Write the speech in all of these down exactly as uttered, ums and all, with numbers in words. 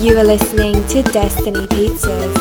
You are listening to Destiny Pizzas.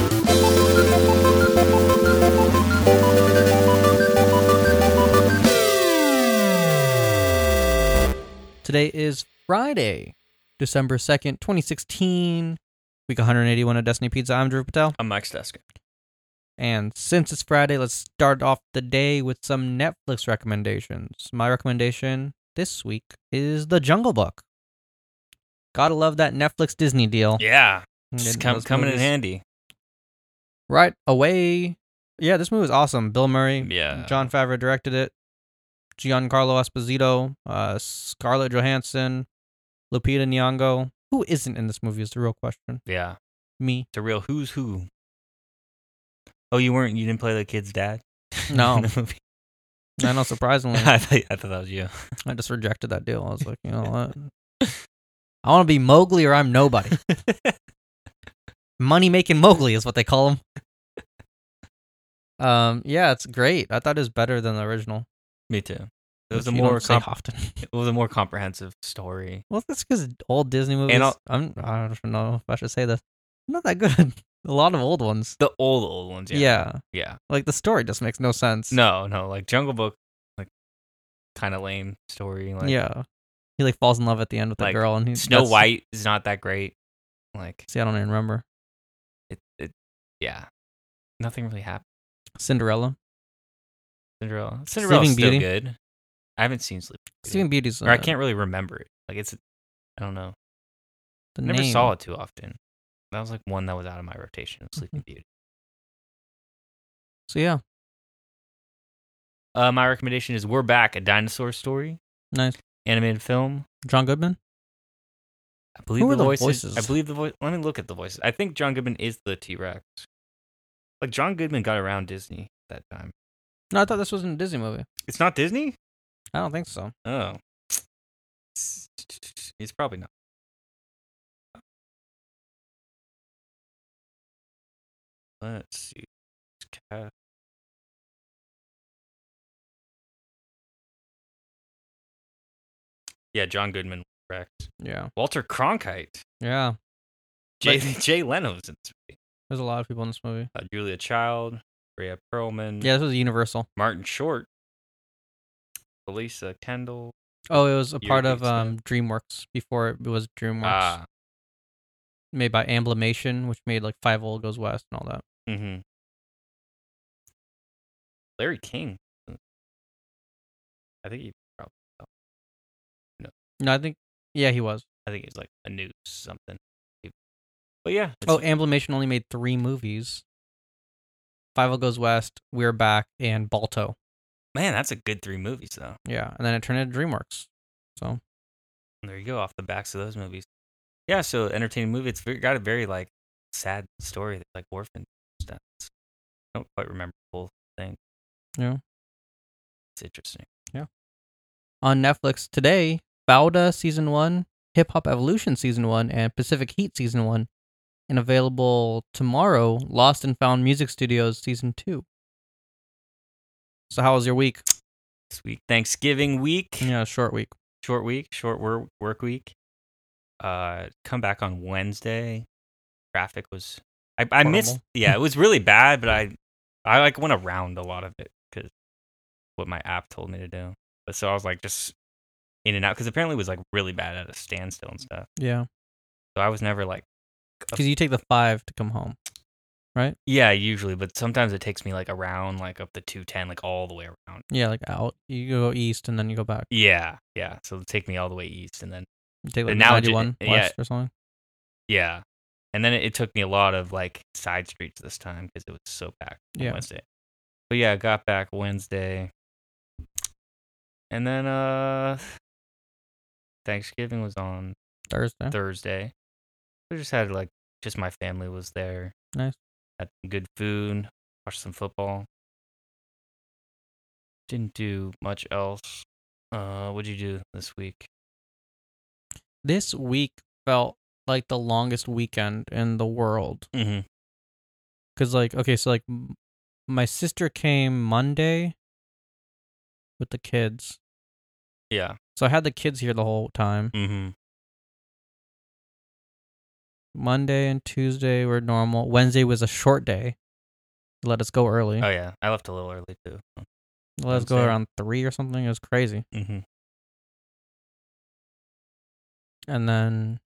Today is Friday, December second, twenty sixteen, week one hundred eighty-one of Destiny Pizza. I'm Drew Patel. I'm Mike Steska. And since it's Friday, let's start off the day with some Netflix recommendations. My recommendation this week is The Jungle Book. Gotta love that Netflix Disney deal. Yeah, And just then come, those coming in movies handy. Right away. Yeah, this movie was awesome. Bill Murray, Yeah. Jon Favreau directed it. Giancarlo Esposito, uh, Scarlett Johansson, Lupita Nyong'o. Who isn't in this movie is the real question. Yeah, Me. it's a real who's who. Oh, you weren't? You didn't play the kid's dad? No. In the movie? I know, surprisingly. I, thought, I thought that was you. I just rejected that deal. I was like, you know what? I want to be Mowgli or I'm nobody. Money-making Mowgli is what they call him. Um, yeah, it's great. I thought it was better than the original. Me too. It was which a you more don't say comp- often. it was a more comprehensive story. Well, that's because old Disney movies. And I'll- I'm. I don't know if I should say this. Not that good. A lot of old ones. The old old ones. Yeah. Yeah. Yeah. Like the story just makes no sense. No, no, like Jungle Book, like kind of lame story. Like, yeah. He like falls in love at the end with the like, girl, and he Snow that's- White is not that great. Like See, I don't even remember. it, it, yeah, nothing really happened. Cinderella. Cinderella, Cinderella's Sleeping still Beauty. good. I haven't seen Sleeping Beauty. Sleeping Beauty's. Uh, or I can't really remember it. Like it's, I don't know. The I never name. saw it too often. That was like one that was out of my rotation. Sleeping Beauty. So yeah, Uh, my recommendation is We're Back, a dinosaur story, nice. animated film. John Goodman. I believe Who the, are the voices, voices? I believe the voice. Let me look at the voices. I think John Goodman is the T Rex. Like John Goodman got around Disney that time. No, I thought this was a Disney movie. It's not Disney. I don't think so. Oh, it's probably not. Let's see. Cast. Yeah, John Goodman, Rex. Yeah. Walter Cronkite. Yeah. Jay, Like- Jay Leno's in this movie. There's a lot of people in this movie. Uh, Julia Child, Rhea Perlman, Yeah, this was Universal. Martin Short, Felisa Kendall. Oh, it was a Your part of Beats, um, DreamWorks before it was DreamWorks. Ah, Made by Amblimation, which made like Five Old Goes West and all that. mm-hmm. Larry King. I think he probably. No, I think, yeah, he was. I think he's like a news something. But yeah. it's- Oh, Amblimation only made three movies. Five Old Goes West, We're Back, and Balto. man, that's a good three movies though. Yeah, and then it turned into DreamWorks. So, There you go, off the backs of those movies. Yeah, so entertaining movie. It's very, got a very like sad story, like orphan stuff. I don't quite remember the whole thing. yeah. It's interesting. On Netflix today, Bauda Season one, Hip Hop Evolution Season one, and Pacific Heat Season one. And available tomorrow, Lost and Found Music Studios Season two. So how was your week? This week, Thanksgiving week, Yeah, short week. short week, short work work week. Uh, come back on Wednesday. Traffic was I I missed. Horrible. Yeah, it was really bad, but I I like went around a lot of it because what my app told me to do. But so I was like just in and out because apparently it was like really bad at a standstill and stuff. Yeah. So I was never like Because you take the five to come home. yeah usually, but sometimes it takes me like around like up the two ten like all the way around. Yeah, like out. You go east and then you go back. Yeah, yeah. So it'll take me all the way east and then You take like And now it ju- ninety-one yeah. west or something. yeah, and then it, it took me a lot of like side streets this time because it was so packed on Yeah. Wednesday. But yeah, I got back Wednesday, and then uh Thanksgiving was on Thursday. Thursday. We just had like just my family was there. Nice. Had some good food, watched some football. Didn't do much else. Uh, what'd you do this week? This week felt like the longest weekend in the world. Mm-hmm. Because, like, okay, so, like, m- my sister came Monday with the kids. Yeah. So I had the kids here the whole time. Mm-hmm. Monday and Tuesday were normal. Wednesday was a short day. They let us go early. Oh yeah, I left a little early too. They let us go Wednesday. around three or something. It was crazy. Mm-hmm. And then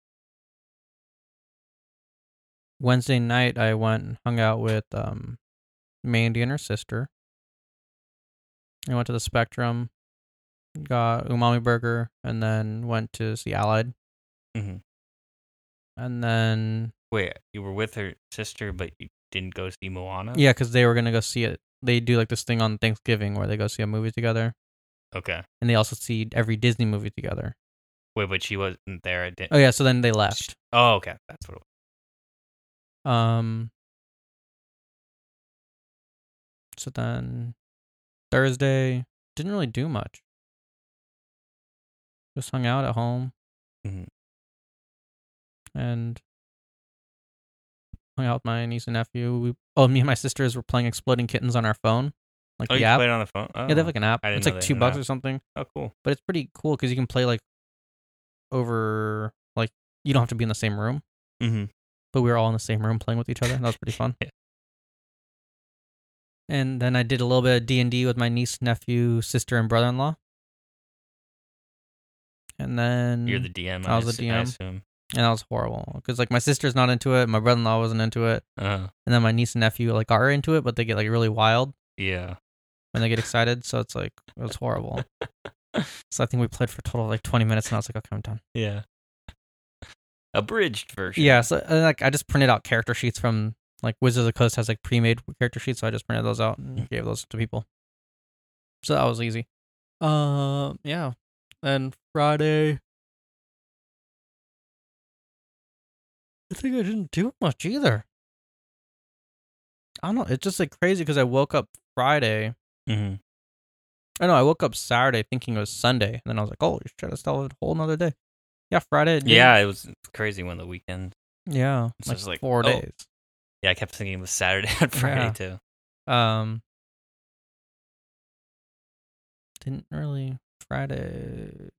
Wednesday night, I went and hung out with um, Mandy and her sister. I went to the Spectrum, got Umami Burger, and then went to see Allied. Mm-hmm. And then... Wait, you were with her sister, but you didn't go see Moana? Yeah, because they were going to go see it. They do like this thing on Thanksgiving where they go see a movie together. Okay. And they also see every Disney movie together. Wait, but she wasn't there. At di- Oh, yeah, so then they left. Oh, okay. That's what it was. Um. So then Thursday, didn't really do much. Just hung out at home. Mm-hmm. And hung out with my niece and nephew. We, oh, me and my sisters were playing Exploding Kittens on our phone. Like Oh, the you app. played on the phone? Oh. Yeah, they have like an app. I didn't It's know like they two had an bucks app. or something. Oh, cool. But it's pretty cool because you can play like over, like, you don't have to be in the same room. Mm-hmm. But we were all in the same room playing with each other. That was pretty fun. Yeah. And then I did a little bit of D and D with my niece, nephew, sister, and brother-in-law. And then... You're the D M, I was the ass- D M. I assume. And that was horrible. Because, like, my sister's not into it. My brother-in-law wasn't into it. Uh, And then my niece and nephew, like, are into it, but they get, like, really wild yeah. when they get excited. So it's, like, it was horrible. So I think we played for a total of, like, twenty minutes, and I was like, okay, I'm done. Yeah. Abridged version. Yeah, so, uh, like, I just printed out character sheets from, like, Wizards of the Coast has, like, pre-made character sheets, so I just printed those out and gave those to people. So that was easy. Uh, yeah. And Friday... I think I didn't do much either. I don't know. It's just like crazy because I woke up Friday. Mm-hmm. I know I woke up Saturday thinking it was Sunday, and then I was like, "Oh, shit, it's still a whole nother day." Yeah, Friday. it didn't- Yeah, it was crazy when the weekend. yeah, It's like, just like, four oh. days. Yeah, I kept thinking it was Saturday and Friday Yeah. too. Um, didn't really Friday.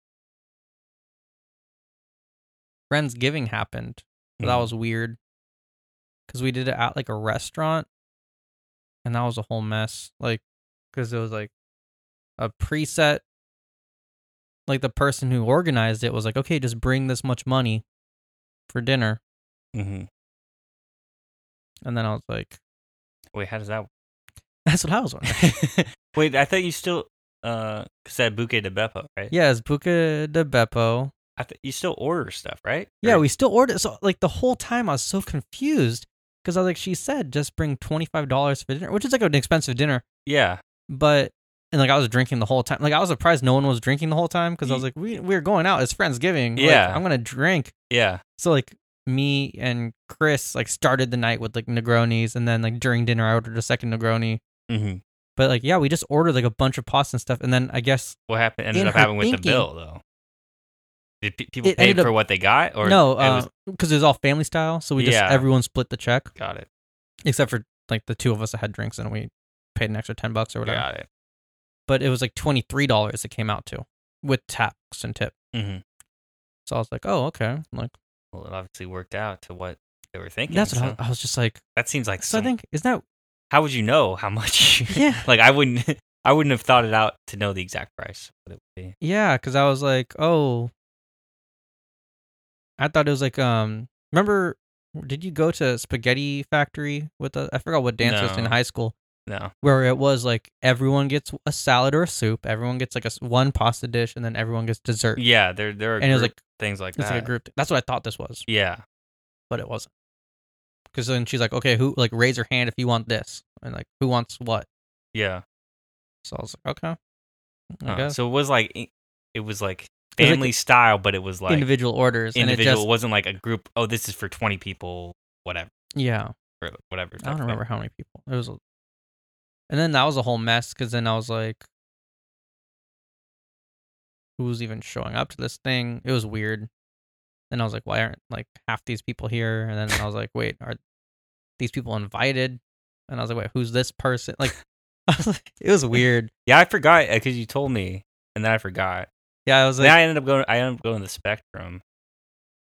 Friendsgiving happened. But that Mhm. was weird because we did it at like a restaurant, and that was a whole mess. Like, because it was like a preset. Like the person who organized it was like, "Okay, just bring this much money for dinner," Mm-hmm. and then I was like, Wait, how does that? "That's what I was wondering." Wait, I thought you still uh said Buque de Beppo, right? Yeah, it's Buca de Beppo. I th- you still order stuff, right? Yeah, Or- we still ordered. So like the whole time I was so confused because I was like, she said just bring twenty five dollars for dinner, which is like an expensive dinner, Yeah. but. And like I was drinking the whole time. Like I was surprised no one was drinking the whole time because I was like, we we're going out. It's Friendsgiving. Like, Yeah. I'm gonna drink. Yeah. So like me and Chris like started the night with like Negronis, and then like during dinner I ordered a second Negroni. Mm-hmm. But like yeah, we just ordered like a bunch of pasta and stuff, and then I guess What happened? Ended In up her happening with the thinking- bill though. Did pe- people It pay ended for up- what they got, or no, it was because it was all family style. So we just Yeah. everyone split the check got it? except for like the two of us that had drinks, and we paid an extra ten bucks or whatever. Got it. But it was like twenty three dollars it came out to with tax and tip. Mm-hmm. So I was like, oh okay, I'm like Well, it obviously worked out to what they were thinking. that's what so I, was, I was just like. that seems like So I some- think isn't that How would you know how much? Yeah. Like I wouldn't. I wouldn't have thought it out to know the exact price. What it would be. yeah? Because I was like, oh, I thought it was like um. Remember, did you go to Spaghetti Factory with the? I forgot what dance was in No. high school No. where it was like everyone gets a salad or a soup, everyone gets like a s- one pasta dish, and then everyone gets dessert. Yeah, there there are And it was group like- things like It's that. like a group. That's what I thought this was, Yeah. but it wasn't. Because then she's like, okay, who like raise your hand if you want this, and like who wants what. Yeah. So I was like, okay, I Huh. guess. So it was like it was like It was like family style, but it was like individual orders, individual. and it It wasn't like a group. Oh, this is for twenty people. Whatever. just yeah. Or whatever. I don't remember how many people. It was, a- and then that was a whole mess because then I was like, who's even showing up to this thing? It was weird. Then I was like, why aren't like half these people here? And then I was like, wait, are these people invited? And I was like, wait, who's this person? Like, I was like, it was weird. Yeah, I forgot because you told me, and then I forgot. Yeah, I was Then like, I ended up going. I ended up going to the Spectrum.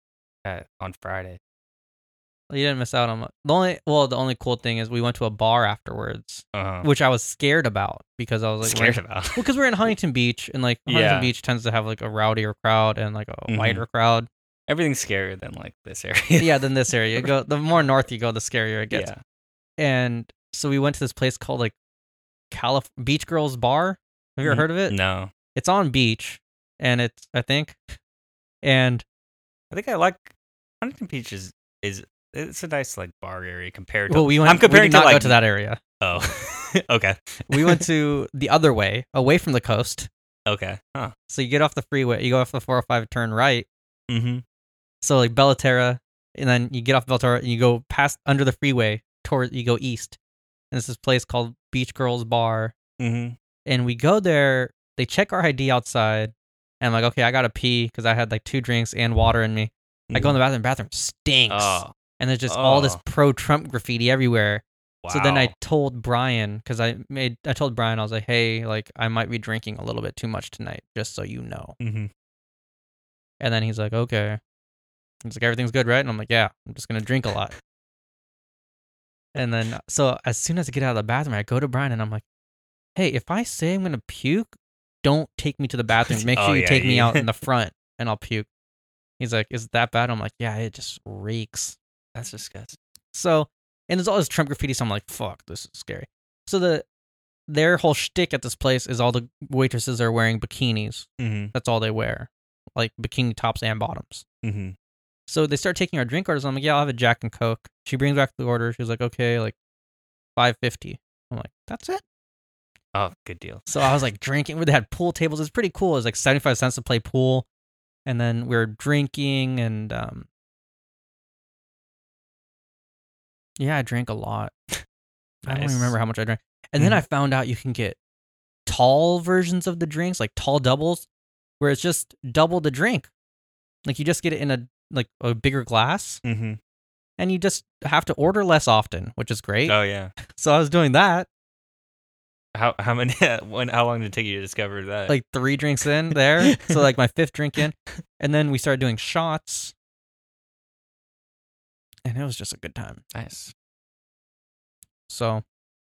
at, on Friday. You didn't miss out on much. The only, well, the only cool thing is we went to a bar afterwards, Uh-huh. which I was scared about because I was like, Scared we're- about. well, because we're in Huntington Beach, and like Huntington Yeah. Beach tends to have like a rowdier crowd and like a Mhm. wider crowd. Everything's scarier than like this area. Yeah, than this area. You go the more north you go, the scarier it gets. Yeah. And so we went to this place called like Calif- Beach Girls Bar. Have you ever Mhm. heard of it? No. It's on beach, and it's I think, and I think I like Huntington Beach is is it's a nice like bar area compared to. well, we went. I'm comparing we did not to like go to that area. Oh, okay, We went to the other way, away from the coast. okay, huh? So you get off the freeway, you go off the four oh five, turn right. Mm-hmm. So like Bellaterra, and then you get off Bellaterra and you go past under the freeway toward you go east, and it's this place called Beach Girls Bar. Mm-hmm. And we go there. They check our I D outside, and I'm like, okay, I gotta pee because I had like two drinks and water in me. I go in the bathroom. Bathroom stinks, Oh, and there's just all this Oh. pro-Trump graffiti everywhere. wow. So then I told Brian, because I made, I told Brian, I was like, hey, like I might be drinking a little bit too much tonight, just so you know. Mm-hmm. And then he's like, okay. He's like, everything's good, right? And I'm like, yeah, I'm just gonna drink a lot. And then, so as soon as I get out of the bathroom, I go to Brian and I'm like, hey, if I say I'm gonna puke, don't take me to the bathroom. Make sure Oh, you yeah, take me yeah. out in the front, and I'll puke. He's like, is it that bad? I'm like, yeah, it just reeks. That's disgusting. So, and there's all this Trump graffiti, so I'm like, fuck, this is scary. So the their whole shtick at this place is all the waitresses are wearing bikinis. Mm-hmm. That's all they wear, like bikini tops and bottoms. Mm-hmm. So they start taking our drink orders. I'm like, yeah, I'll have a Jack and Coke. She brings back the order. She's like, okay, like five fifty. I'm like, that's it. Oh, good deal. So I was like drinking. Where they had pool tables. It's pretty cool. It was like seventy-five cents to play pool, and then we were drinking, and um, yeah, I drank a lot. I don't Nice. even remember how much I drank. And then Mhm. I found out you can get tall versions of the drinks, like tall doubles, where it's just double the drink. Like you just get it in a like a bigger glass, Mm-hmm. and you just have to order less often, which is great. Oh yeah. So I was doing that, How how many? When? How long did it take you to discover that? like three drinks in there. So like my fifth drink in, and then we started doing shots, and it was just a good time. nice. So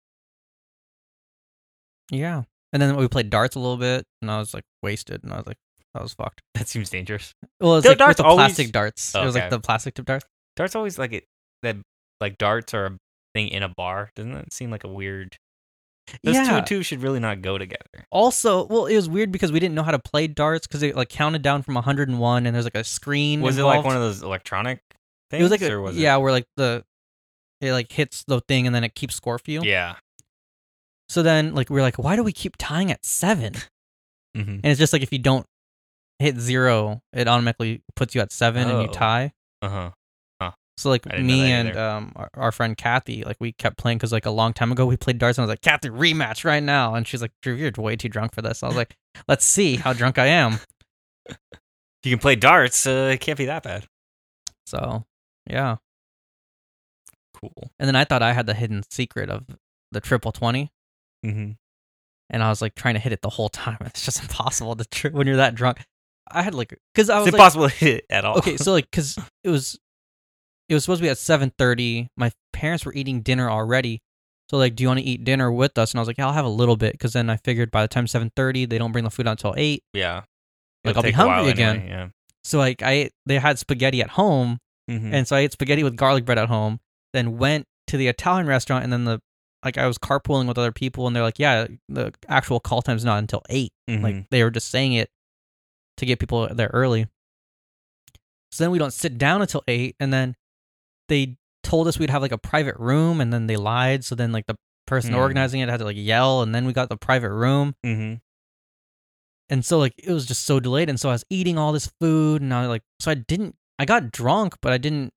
yeah, and then we played darts a little bit, and I was like wasted, and I was like, that was fucked. That seems dangerous. Well, it was Though like with darts the always- plastic darts. It was like Okay. the plastic tip darts. Darts always like it. That like darts are a thing in a bar. Doesn't that seem like a weird? Those two Yeah. and two should really not go together. Also, well, it was weird because we didn't know how to play darts because it like counted down from one hundred one, and there's like a screen. Was it like involved. one of those electronic things? It was like a, or was yeah, where like the it like hits the thing and then it keeps score for you. it? Yeah. So then like we are like, why do we keep tying at seven? Mm-hmm. And it's just like if you don't hit zero, it automatically puts you at seven and you Oh. tie. Uh huh. So like I didn't know me that and either. um our, our friend Kathy, like we kept playing because like a long time ago we played darts and I was like, Kathy, rematch right now, and she's like, Drew, you're way too drunk for this. I was like, let's see how drunk I am. If you can play darts, uh, it can't be that bad. So yeah, Cool. and then I thought I had the hidden secret of the triple twenty, Mm-hmm. and I was like trying to hit it the whole time. It's just impossible to tr- when you're that drunk. I had like because I was It's like, impossible to hit it at all. okay, so like because it was it was supposed to be at seven thirty. My parents were eating dinner already, so like, do you want to eat dinner with us? And I was like, yeah, I'll have a little bit because then I figured by the time seven thirty, they don't bring the food out until eight. yeah. Like, It'll I'll be take a while hungry again. anyway, Yeah. So like I ate, they had spaghetti at home, Mm-hmm. and so I ate spaghetti with garlic bread at home. Then went to the Italian restaurant, and then the like I was carpooling with other people, and they're like, yeah, the actual call time's not until eight. Mm-hmm. Like they were just saying it to get people there early. So then we don't sit down until eight, and then they told us we'd have like a private room, and then they lied. So then like the person Hmm. organizing it had to like yell, and then we got the private room, Mm-hmm. and so like it was just so delayed. And so I was eating all this food, and I was like, so I didn't, I got drunk, but I didn't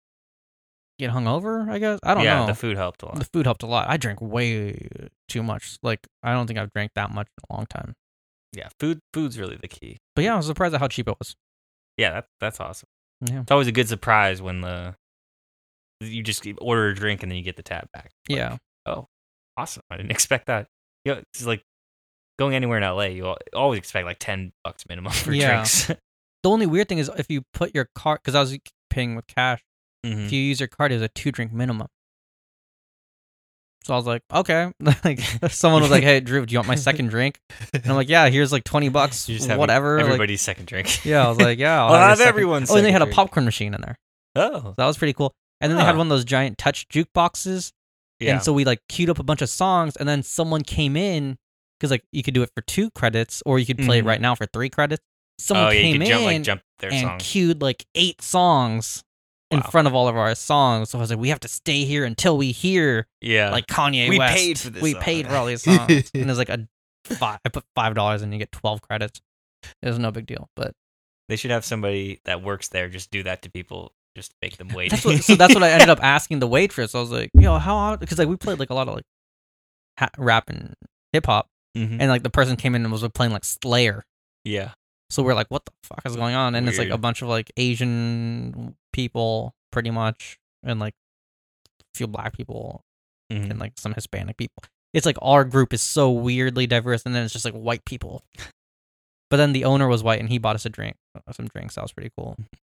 get hungover. I guess I don't yeah, know. the food helped a lot. The food helped a lot. I drank way too much. Like I don't think I've drank that much in a long time. Yeah, food. Food's really the key. But yeah, I was surprised at how cheap it was. Yeah, that, that's awesome. Yeah. It's always a good surprise when the you just order a drink and then you get the tab back. Like, Yeah. oh, awesome! I didn't expect that. You know, it's like going anywhere in L A. You al- always expect like ten bucks minimum for Yeah. drinks. The only weird thing is if you put your card, because I was paying with cash. Mhm. If you use your card, it's a two drink minimum. So I was like, okay. Like someone was like, hey, Drew, do you want my second drink? And I'm like, yeah, here's like twenty bucks, You're just having whatever. Like, Everybody's second drink. yeah, I was like, yeah, I'll I'll have, your have second- everyone's Oh, and they had second a drink. popcorn machine in there. Oh, So that was pretty cool. And then they had Huh. one of those giant touch jukeboxes. yeah. And so we like queued up a bunch of songs, and then someone came in because like you could do it for two credits, or you could play Mhm. it right now for three credits. Someone oh yeah, you came could jump in like jump their and song. queued like eight songs in Wow. front of all of our songs. So I was like, we have to stay here until we hear Yeah, like Kanye We West. paid for this We song. paid for all these songs, and it's like a five. I put five dollars, and you get twelve credits. It was no big deal, but they should have somebody that works there just do that to people, just make them wait. that's what. So that's what I ended up asking the waitress. I was like, yo, how? Because like we played like a lot of like ha- rap and hip hop, Mhm. and like the person came in and was playing like Slayer. Yeah, So we're like, what the fuck is going on? And it's like a Weird. bunch of like Asian people, pretty much, and like a few black people Mhm. and like some Hispanic people. It's like our group is so weirdly diverse, and then it's just like white people. But then the owner was white, and he bought us a drink, uh, some drinks. That was pretty cool.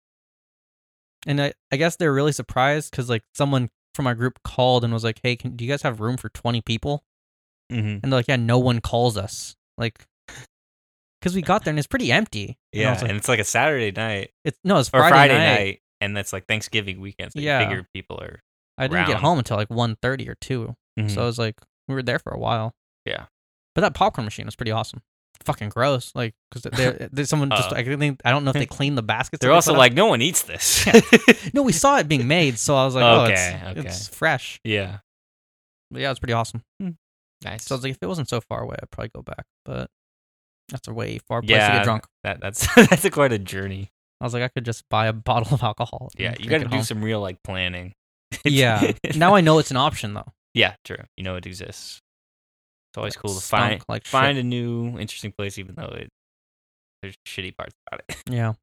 And I, I guess they're really surprised because like someone from our group called and was like, "Hey, can, do you guys have room for twenty people?" Mhm. And they're like, "Yeah, no one calls us." Like, because we got there and it's pretty empty. And I yeah, was like, and it's like a Saturday night it's no, it's or Friday, Friday, night. night. and that's like Thanksgiving weekend. So Yeah. you figure people are. I didn't get round. home until like one thirty or two. Mhm. So it was like we were there for a while. Yeah. But that popcorn machine was pretty awesome. Fucking gross. Like, because there's someone just, Uh. I think, I don't know if they cleaned the baskets. that They're they also put out. like, no one eats this. No, we saw it being made, so I was like, oh, Okay, it's, okay. it's fresh. yeah, But yeah, it's pretty awesome. nice. So I was like, if it wasn't so far away, I'd probably go back. But that's a way far place to yeah, get drunk. that that's that's a quite a journey. I was like, I could just buy a bottle of alcohol. and Yeah, you drink got to it do home. some real like planning. Yeah. Now I know it's an option, though. Yeah, true. You know it exists. It's always cool to Stunk find like find shit. a new interesting place, even though it there's shitty parts about it. Yeah.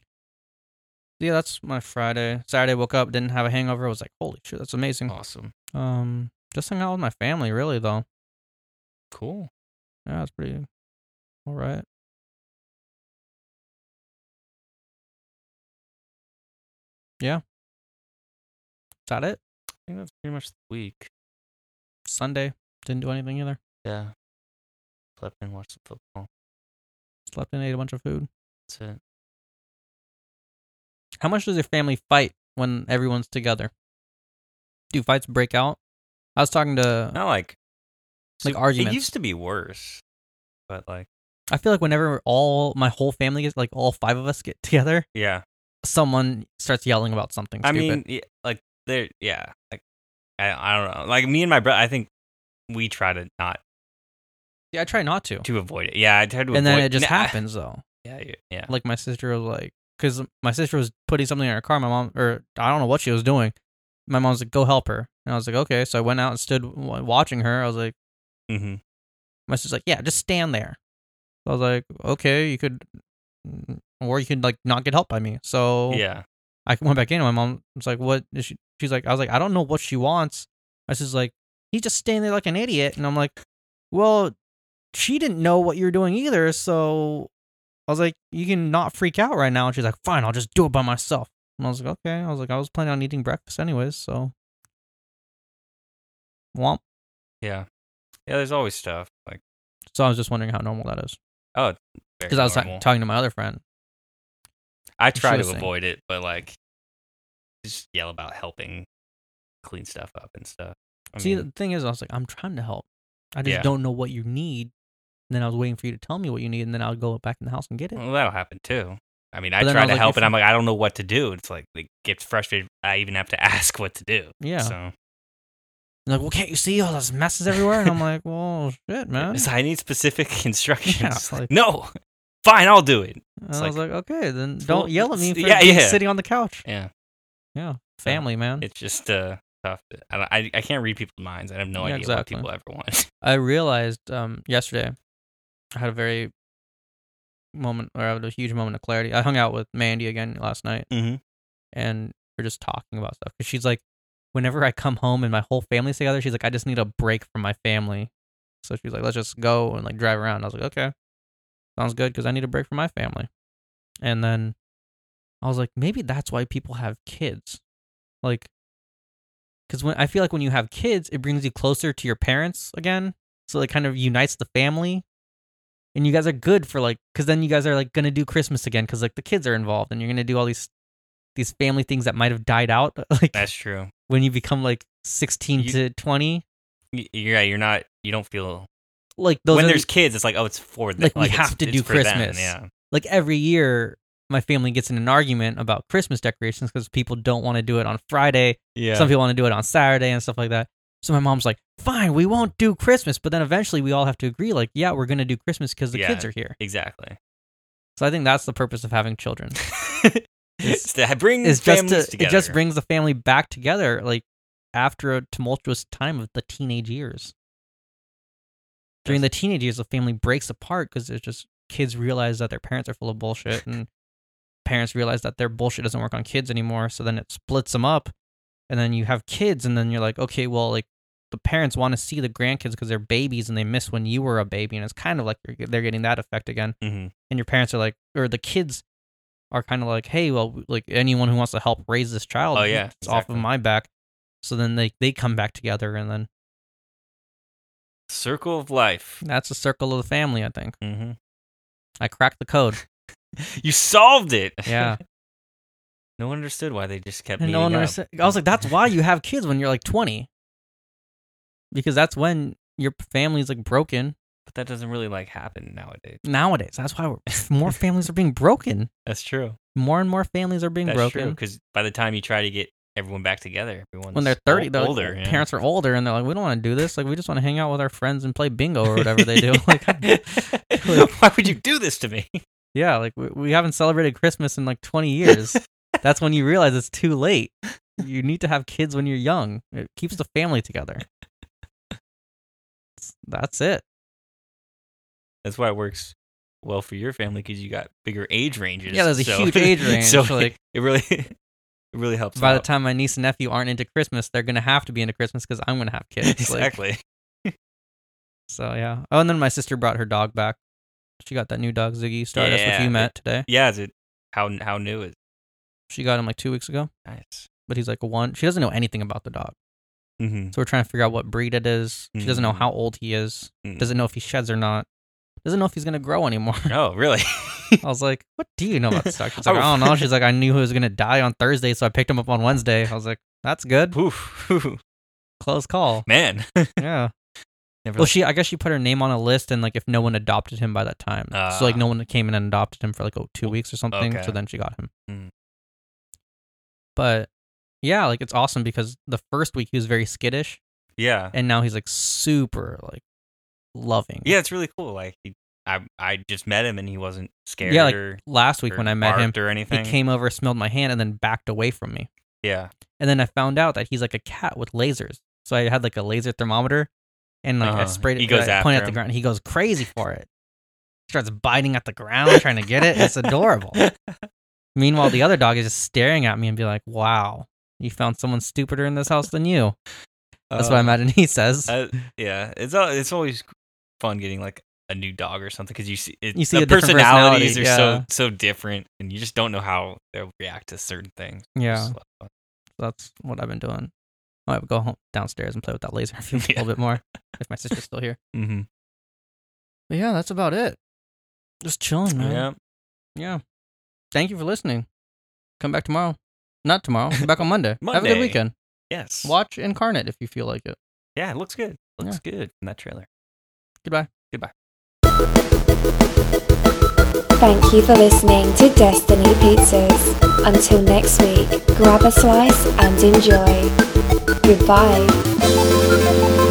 Yeah, that's my Friday. Saturday, woke up, didn't have a hangover. I was like, holy shit, that's amazing. Awesome, Um, just hang out with my family, really, though. cool. Yeah, it's pretty all right. Yeah. Is that it? I think that's pretty much the week. Sunday, didn't do anything either. Yeah, slept and watched some football. Slept and ate a bunch of food. That's it. How much does your family fight when everyone's together? Do fights break out? I was talking to, Not like Like so- arguments. It used to be worse, but like I feel like whenever all, my whole family gets, like all five of us get together, yeah. someone starts yelling about something I stupid. mean, yeah, like there, yeah. Like I, I don't know. Like me and my brother, I think we try to not yeah, I try not to. to avoid it. Yeah, I try to. And then avoid, it just Nah, happens, though. Yeah, yeah, yeah. Like my sister was like, because my sister was putting something in her car. My mom, or I don't know what she was doing. My mom's like, "Go help her," and I was like, "Okay." So I went out and stood w- watching her. I was like, Mm-hmm. my sister's like, "Yeah, just stand there." So I was like, "Okay, you could, or you could like not get help by me." So Yeah. I went back in. And my mom was like, "What is she?" She's like, "I was like, I don't know what she wants." My sister's like, "He's just standing there like an idiot," and I'm like, "Well, she didn't know what you're doing either, so." I was like, you can not freak out right now. And she's like, fine, I'll just do it by myself. And I was like, okay. I was like, I was planning on eating breakfast anyways, so. Womp. Yeah. Yeah. There's always stuff like So I was just wondering how normal that is. oh, Because I was ta- talking to my other friend. I try to was saying- avoid it, but like just yell about helping clean stuff up and stuff. I See, mean, the thing is, I was like, I'm trying to help. I just Yeah. don't know what you need. And then I was waiting for you to tell me what you need, and then I'll go back in the house and get it. well, that'll happen too. I mean, I But then try I was to like, help, if and I'm you- like, I don't know what to do. It's like it gets frustrated. I even have to ask what to do. Yeah. So And like, well, can't you see all those messes everywhere? And I'm like, well, shit, man. so I need specific instructions. like- no, fine, I'll do it. And it's I was like- like, okay, then Full- don't yell at me for Yeah, being yeah. sitting on the couch. Yeah, Yeah, family, man. it's just uh tough. I, don't- I I can't read people's minds. I have no Yeah, idea exactly. what people ever want. I realized um, yesterday, I had a very moment, or I had a huge moment of clarity. I hung out with Mandy again last night, Mm-hmm. and we're just talking about stuff. Because she's like, whenever I come home and my whole family's together, she's like, I just need a break from my family. So she's like, let's just go and like drive around. I was like, okay, sounds good, because I need a break from my family. And then I was like, maybe that's why people have kids. Like, because when I feel like when you have kids, it brings you closer to your parents again. So it kind of unites the family. And you guys are good for like, because then you guys are like going to do Christmas again because like the kids are involved and you're going to do all these these family things that might have died out. Like That's true. When you become like sixteen You- to twenty. Y- Yeah, you're not. You don't feel Like those when are there's the- kids. It's like, oh, it's for them. Like, we it's- have to it's do for them, Christmas. Yeah. like every year, my family gets in an argument about Christmas decorations because people don't want to do it on Friday. Yeah. Some people want to do it on Saturday and stuff like that. So my mom's like, fine, we won't do Christmas. But then eventually we all have to agree, like, yeah, we're going to do Christmas because the Yeah. kids are here. Exactly. So I think that's the purpose of having children. It's to bring It's just families to, together. it just brings the family back together, like after a tumultuous time of the teenage years. During the teenage years, the family breaks apart because it's just kids realize that their parents are full of bullshit, and parents realize that their bullshit doesn't work on kids anymore. So then it splits them up, and then you have kids, and then you're like, okay, well, like the parents want to see the grandkids because they're babies and they miss when you were a baby, and it's kind of like you're, they're getting that effect again. Mm-hmm. And your parents are like, or the kids are kind of like, hey, well, like anyone who wants to help raise this child, Oh, yeah, it's off of exactly. my back. So then they, they come back together, and then Circle of life. that's the circle of the family, I think. Mm-hmm. I cracked the code. You solved it. Yeah. No one understood why they just kept And meeting no one up. understood. I was like, that's why you have kids when you're like twenty. Because that's when your family's like broken. But that doesn't really like happen nowadays. Nowadays, that's why we're, more families are being broken. That's true. More and more families are being That's broken. true. Because by the time you try to get everyone back together, everyone's When they're thirty, ol- they're older. like, yeah. parents are older, and they're like, we don't want to do this. Like, we just want to hang out with our friends and play bingo or whatever they do. Like, why would you do this to me? yeah, like we, we haven't celebrated Christmas in like twenty years. That's when you realize it's too late. You need to have kids when you're young. It keeps the family together. That's it. That's why it works well for your family because you got bigger age ranges. Yeah, there's a so- huge age range. So like, it really, it really helps. by the out. time my niece and nephew aren't into Christmas, they're gonna have to be into Christmas because I'm gonna have kids. Like, exactly. so yeah. Oh, and then my sister brought her dog back. She got that new dog, Ziggy Stardust, which Yeah, you met today. Yeah. Is it how how new is She got him like two weeks ago, it? Nice. but he's like a one. She doesn't know anything about the dog, Mm-hmm. so we're trying to figure out what breed it is. She doesn't know Mhm. how old he is. Mm. Doesn't know if he sheds or not. Doesn't know if he's gonna grow anymore. Oh, really? I was like, "What do you know about this dog?" She's like, "I don't know." She's like, "I knew he was gonna die on Thursday, so I picked him up on Wednesday." I was like, "That's good. Oof. Close call." Man. Yeah. Never Well, like- she I guess she put her name on a list, and like if no one adopted him by that time, so like Ah. no one came in and adopted him for like oh, two weeks or something. Okay. So then she got him. Mm. But yeah, like it's awesome because the first week he was very skittish, yeah. and now he's like super like loving. Yeah, it's really cool. Like he, I I just met him and he wasn't scared. Yeah, like or, last week or when I met him, barked or he anything. came over, smelled my hand, and then backed away from me. Yeah. And then I found out that he's like a cat with lasers. So I had like a laser thermometer, and like I Uh-huh. sprayed it. He goes I pointed after at the him. ground. And he goes crazy for it. Starts biting at the ground, trying to get it. It's adorable. Meanwhile, the other dog is just staring at me and be like, "Wow, you found someone stupider in this house than you." That's what I Uh, imagine he says. uh, yeah, it's al- it's always fun getting like a new dog or something because you see it, You see the a different personalities personality, are yeah. so so different and you just don't know how they'll react to certain things. It's Yeah. just a lot of fun. That's what I've been doing. I might go home downstairs and play with that laser a, few, a Yeah. little bit more if my sister's still here. Mm-hmm. But yeah, that's about it. Just chilling, man. Yeah. Yeah. Thank you for listening. Come back tomorrow. Not tomorrow. Come back on Monday. Have a Monday. good weekend. Yes. Watch Incarnate if you feel like it. Yeah, it looks good. Looks good in that trailer. Goodbye. Goodbye. Thank you for listening to Destiny Pizzas. Until next week, grab a slice and enjoy. Goodbye.